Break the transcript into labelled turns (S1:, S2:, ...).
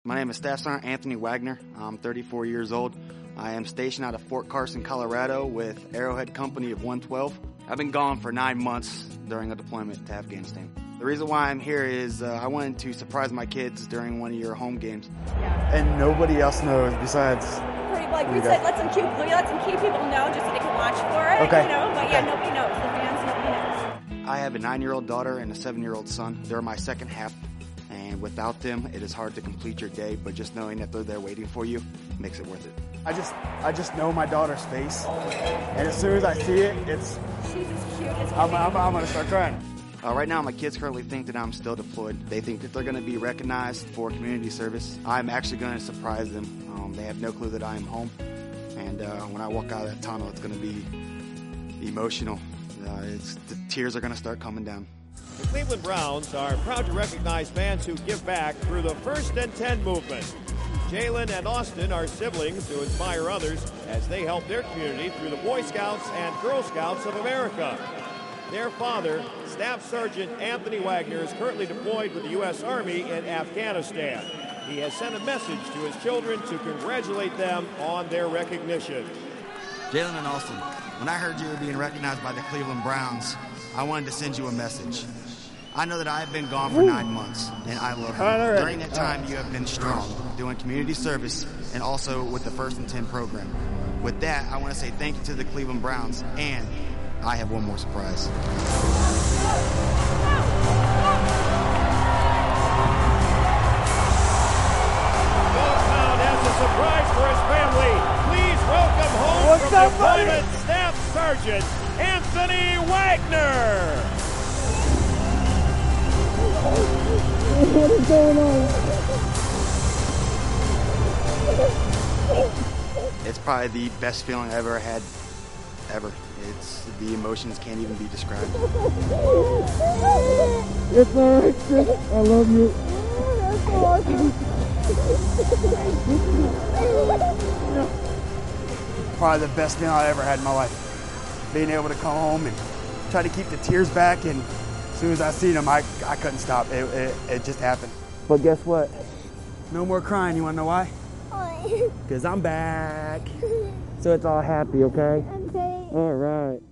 S1: My name is Staff Sergeant Anthony Wagner. I'm 34 years old. I am stationed out of Fort Carson, Colorado with Arrowhead Company of 112. I've been gone for 9 months during a deployment to Afghanistan. The reason why I'm here is I wanted to surprise my kids during one of your home games.
S2: Yeah.
S3: And nobody else knows besides...
S2: We said let some key people know just so they can watch for it,
S3: okay.
S2: But yeah, nobody knows. The fans, nobody knows.
S1: I have a 9-year-old daughter and a 7-year-old son. They're my second half, and without them, it is hard to complete your day, but just knowing that they're there waiting for you makes it worth it.
S3: I just know my daughter's face, and as soon as I see it,
S2: she's as cute as
S3: I'm going to start crying.
S1: Right now, my kids currently think that I'm still deployed. They think that they're going to be recognized for community service. I'm actually going to surprise them. They have no clue that I am home. And when I walk out of that tunnel, it's going to be emotional. The tears are going to start coming down.
S4: The Cleveland Browns are proud to recognize fans who give back through the First and 10 movement. Jalen and Austin are siblings who inspire others as they help their community through the Boy Scouts and Girl Scouts of America. Their father, Staff Sergeant Anthony Wagner, is currently deployed with the U.S. Army in Afghanistan. He has sent a message to his children to congratulate them on their recognition.
S1: Jalen and Austin, when I heard you were being recognized by the Cleveland Browns, I wanted to send you a message. I know that I have been gone for 9 months, and I love you. During that time, you have been strong, doing community service, and also with the First and 10 program. With that, I want to say thank you to the Cleveland Browns, and I have one more surprise.
S4: Surprise for his family. Please welcome home from deployment Staff Sergeant Anthony Wagner.
S5: What is going on?
S1: It's probably the best feeling I've ever had, ever. The emotions can't even be described.
S5: It's all right, Chris. I love you. That's awesome.
S3: Probably the best meal I ever had in my life. Being able to come home and try to keep the tears back, and as soon as I seen them, I couldn't stop. It just happened. But guess what? No more crying. You want to know why? Why? Because I'm back. So it's all happy, okay?
S5: Okay.
S3: All right.